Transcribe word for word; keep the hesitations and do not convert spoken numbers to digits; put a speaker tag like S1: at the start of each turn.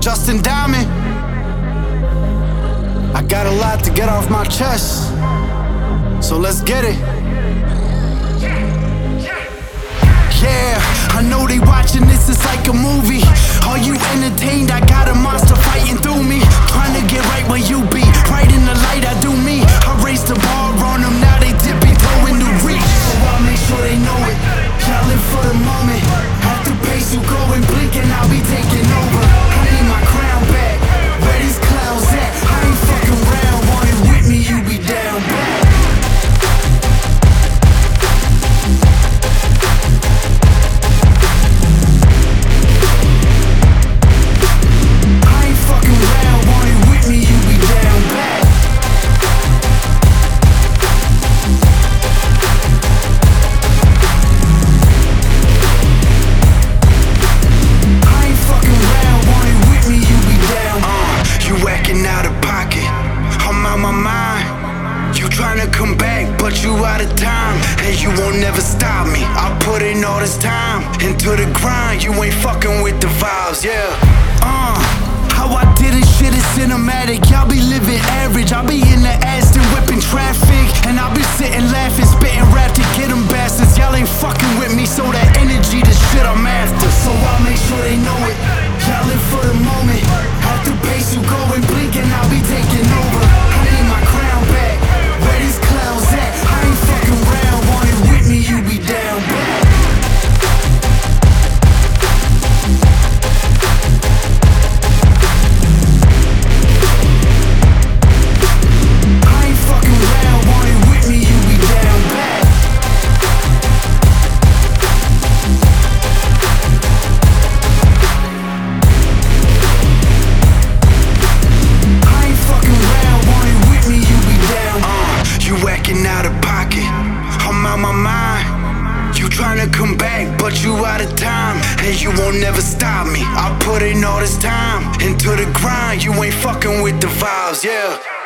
S1: Justin Diamond. I got a lot to get off my chest, so let's get it. Yeah, I know they watching this, it's like a movie. Are you entertained? I got a monster fighting through me, trying to get right where you be. Right in the light, I do me. I raise the bar on them, now they dipping, throwing the reach. So I'll make sure they know it. Y'all live for the moment. At the pace you go and blink and I'll be taking over. I need my crown back. Where these clowns at? I ain't fucking round. Want it with me, you be down bad. Trying to come back, but you out of time, and you won't never stop me. I put in all this time into the grind. You ain't fucking with the vibes, yeah. Uh, how I did this shit is cinematic. Y'all be living average. I'll be in the Aston whipping traffic, and I'll be sitting laughing, spitting rap to get them bastards. Y'all ain't fucking with me, so that energy, the shit I'm after. So I'll make sure they know it. Y'all live for the moment. At the pace you go and blink, and I'll be taking over. I need my crown back. Where these clowns at? I ain't fucking round. Want it with me, you be down bad. I ain't fucking round. Want it with me, you be down bad. I ain't fucking round. Want it with me, you be down bad. You acting out of pocket, I'm out my mind. You tryna come back, but you out of time, and you won't never stop me. I put in all this time into the grind. You ain't fucking with the vibes, yeah.